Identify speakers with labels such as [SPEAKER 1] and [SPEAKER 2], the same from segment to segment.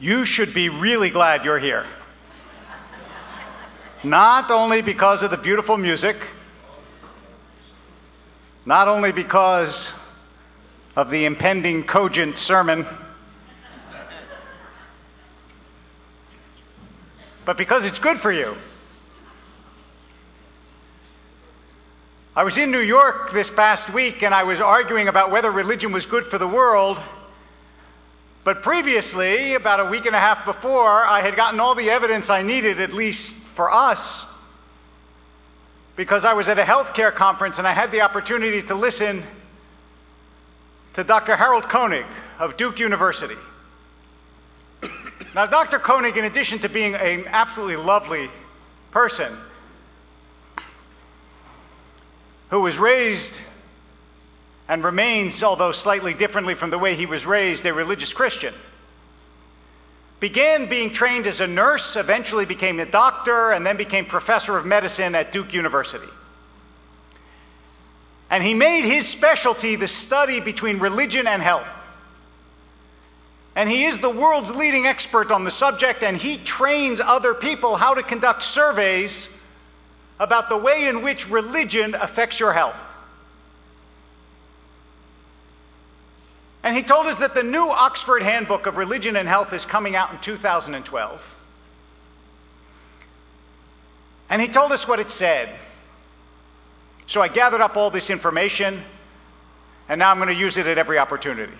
[SPEAKER 1] You should be really glad you're here. Not only because of the beautiful music, not only because of the impending cogent sermon, but because it's good for you. I was in New York this past week and I was arguing about whether religion was good for the world. But previously, about a week and a half before, I had gotten all the evidence I needed, at least for us, because I was at a healthcare conference and I had the opportunity to listen to Dr. Harold Koenig of Duke University. Now, Dr. Koenig, in addition to being an absolutely lovely person, who was raised and remains, although slightly differently from the way he was raised, a religious Christian. Began being trained as a nurse, eventually became a doctor, and then became professor of medicine at Duke University. And he made his specialty the study between religion and health. And he is the world's leading expert on the subject, and he trains other people how to conduct surveys about the way in which religion affects your health. And he told us that the new Oxford Handbook of Religion and Health is coming out in 2012. And he told us what it said. So I gathered up all this information, and now I'm going to use it at every opportunity.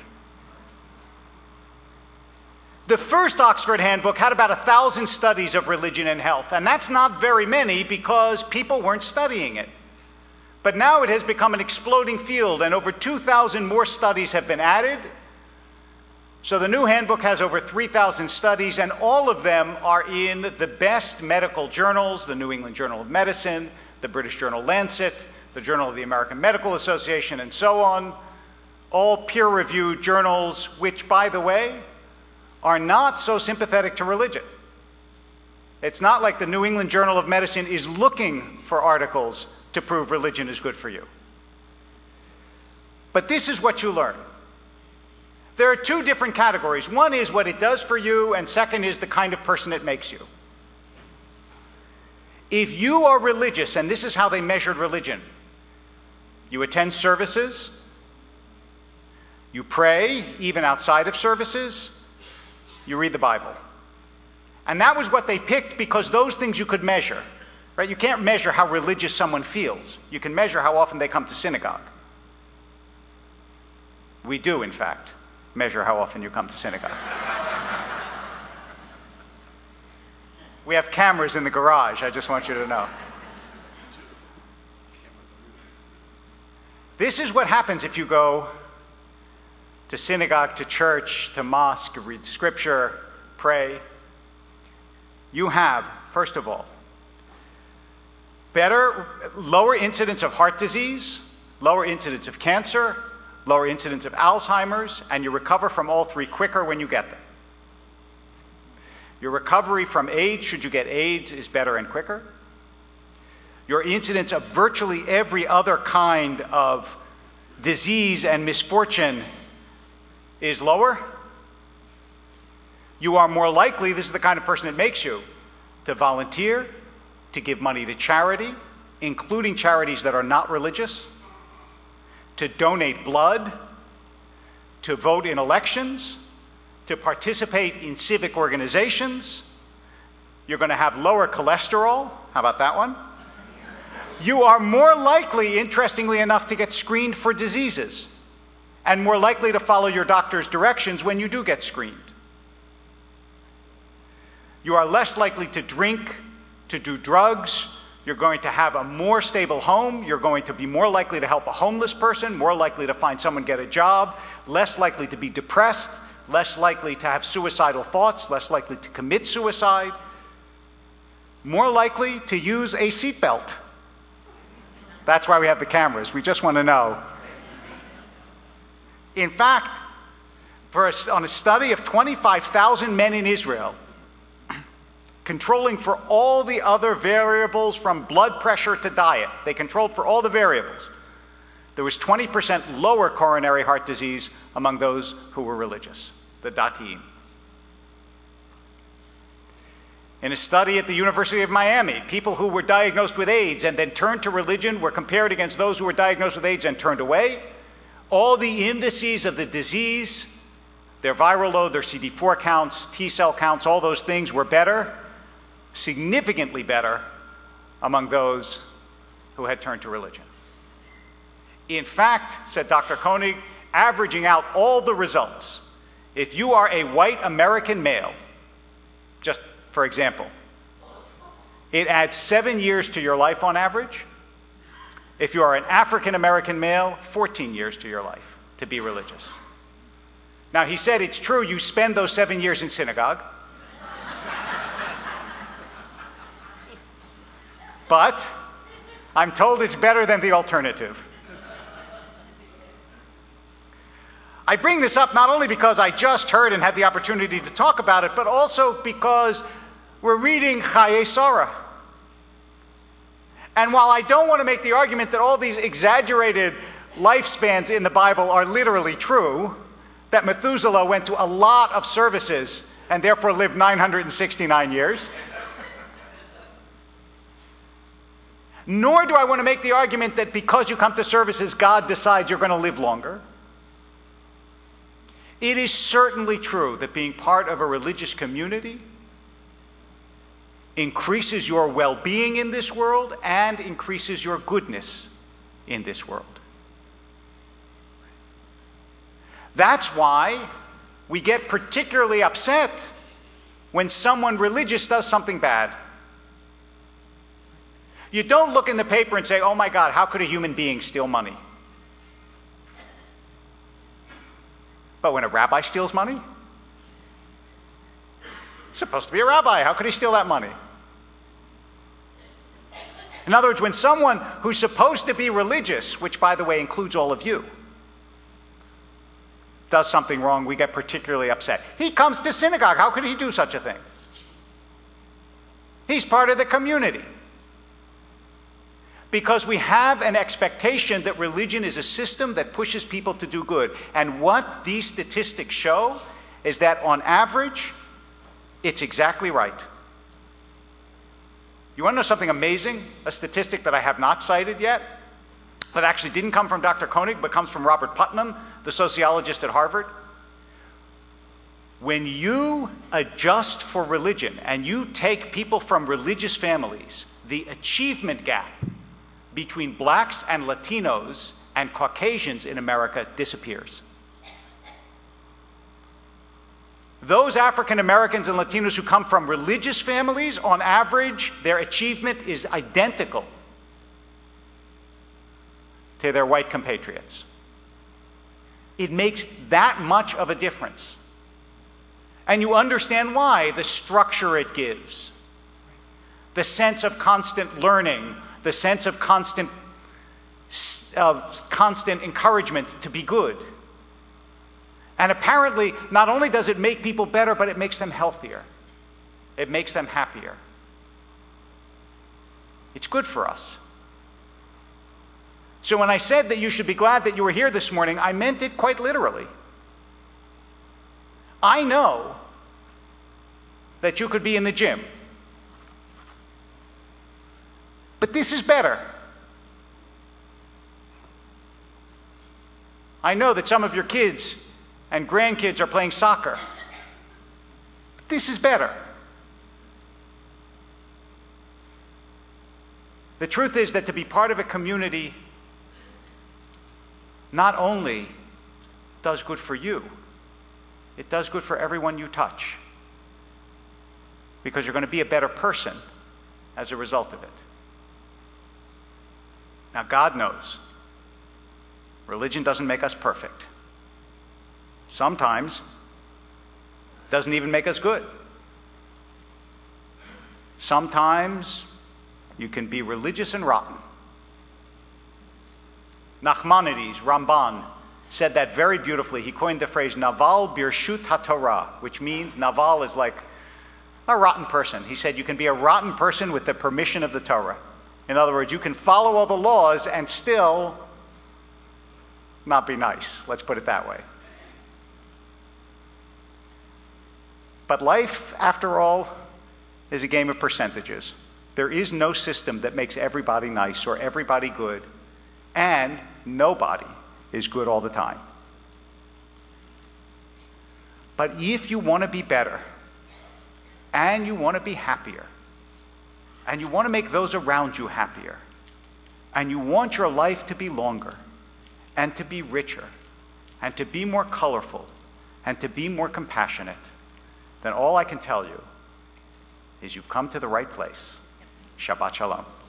[SPEAKER 1] The first Oxford Handbook had about 1,000 studies of religion and health, and that's not very many because people weren't studying it. But now it has become an exploding field, and over 2,000 more studies have been added. So the new handbook has over 3,000 studies, and all of them are in the best medical journals, the New England Journal of Medicine, the British journal Lancet, the Journal of the American Medical Association, and so on. All peer-reviewed journals, which, by the way, are not so sympathetic to religion. It's not like the New England Journal of Medicine is looking for articles to prove religion is good for you. But this is what you learn. There are two different categories. One is what it does for you, and second is the kind of person it makes you. If you are religious, and this is how they measured religion, you attend services, you pray, even outside of services, you read the Bible. And that was what they picked because those things you could measure. Right? You can't measure how religious someone feels. You can measure how often they come to synagogue. We do, in fact, measure how often you come to synagogue. We have cameras in the garage, I just want you to know. This is what happens if you go to synagogue, to church, to mosque, read scripture, pray. You have, first of all, lower incidence of heart disease, lower incidence of cancer, lower incidence of Alzheimer's, and you recover from all three quicker when you get them. Your recovery from AIDS, should you get AIDS, is better and quicker. Your incidence of virtually every other kind of disease and misfortune is lower. You are more likely, this is the kind of person it makes you, to volunteer, to give money to charity, including charities that are not religious, to donate blood, to vote in elections, to participate in civic organizations. You're going to have lower cholesterol. How about that one? You are more likely, interestingly enough, to get screened for diseases and more likely to follow your doctor's directions when you do get screened. You are less likely to drink, to do drugs. You're going to have a more stable home. You're going to be more likely to help a homeless person, more likely to find someone get a job, less likely to be depressed, less likely to have suicidal thoughts, less likely to commit suicide, more likely to use a seatbelt. That's why we have the cameras. We just want to know. In fact, on a study of 25,000 men in Israel, controlling for all the other variables from blood pressure to diet, they controlled for all the variables. There was 20% lower coronary heart disease among those who were religious, the Dati'im. In a study at the University of Miami, people who were diagnosed with AIDS and then turned to religion were compared against those who were diagnosed with AIDS and turned away. All the indices of the disease, their viral load, their CD4 counts, T cell counts, all those things were better, significantly better, among those who had turned to religion. In fact, said Dr. Koenig, averaging out all the results, if you are a white American male, just for example, it adds 7 years to your life on average. If you are an African American male, 14 years to your life to be religious. Now, he said it's true you spend those 7 years in synagogue, but I'm told it's better than the alternative. I bring this up not only because I just heard and had the opportunity to talk about it, but also because we're reading Chayei Sarah. And while I don't want to make the argument that all these exaggerated lifespans in the Bible are literally true, that Methuselah went to a lot of services and therefore lived 969 years, nor do I want to make the argument that because you come to services, God decides you're going to live longer. It is certainly true that being part of a religious community increases your well-being in this world and increases your goodness in this world. That's why we get particularly upset when someone religious does something bad. You don't look in the paper and say, oh my God, how could a human being steal money? But when a rabbi steals money, he's supposed to be a rabbi. How could he steal that money? In other words, when someone who's supposed to be religious, which by the way includes all of you, does something wrong, we get particularly upset. He comes to synagogue. How could he do such a thing? He's part of the community. Because we have an expectation that religion is a system that pushes people to do good. And what these statistics show is that on average, it's exactly right. You want to know something amazing? A statistic that I have not cited yet, that actually didn't come from Dr. Koenig, but comes from Robert Putnam, the sociologist at Harvard. When you adjust for religion and you take people from religious families, the achievement gap between blacks and Latinos and Caucasians in America disappears. Those African Americans and Latinos who come from religious families, on average, their achievement is identical to their white compatriots. It makes that much of a difference. And you understand why, the structure it gives, the sense of constant learning, the sense of constant encouragement to be good. And apparently, not only does it make people better, but it makes them healthier. It makes them happier. It's good for us. So when I said that you should be glad that you were here this morning, I meant it quite literally. I know that you could be in the gym. But this is better. I know that some of your kids and grandkids are playing soccer. But this is better. The truth is that to be part of a community not only does good for you, it does good for everyone you touch. Because you're going to be a better person as a result of it. Now, God knows, religion doesn't make us perfect. Sometimes, it doesn't even make us good. Sometimes, you can be religious and rotten. Nachmanides, Ramban, said that very beautifully. He coined the phrase, Naval Birshut HaTorah, which means, Naval is like a rotten person. He said, you can be a rotten person with the permission of the Torah. In other words, you can follow all the laws and still not be nice. Let's put it that way. But life, after all, is a game of percentages. There is no system that makes everybody nice or everybody good, and nobody is good all the time. But if you want to be better, and you want to be happier, and you want to make those around you happier, and you want your life to be longer, and to be richer, and to be more colorful, and to be more compassionate, then all I can tell you is you've come to the right place. Shabbat Shalom.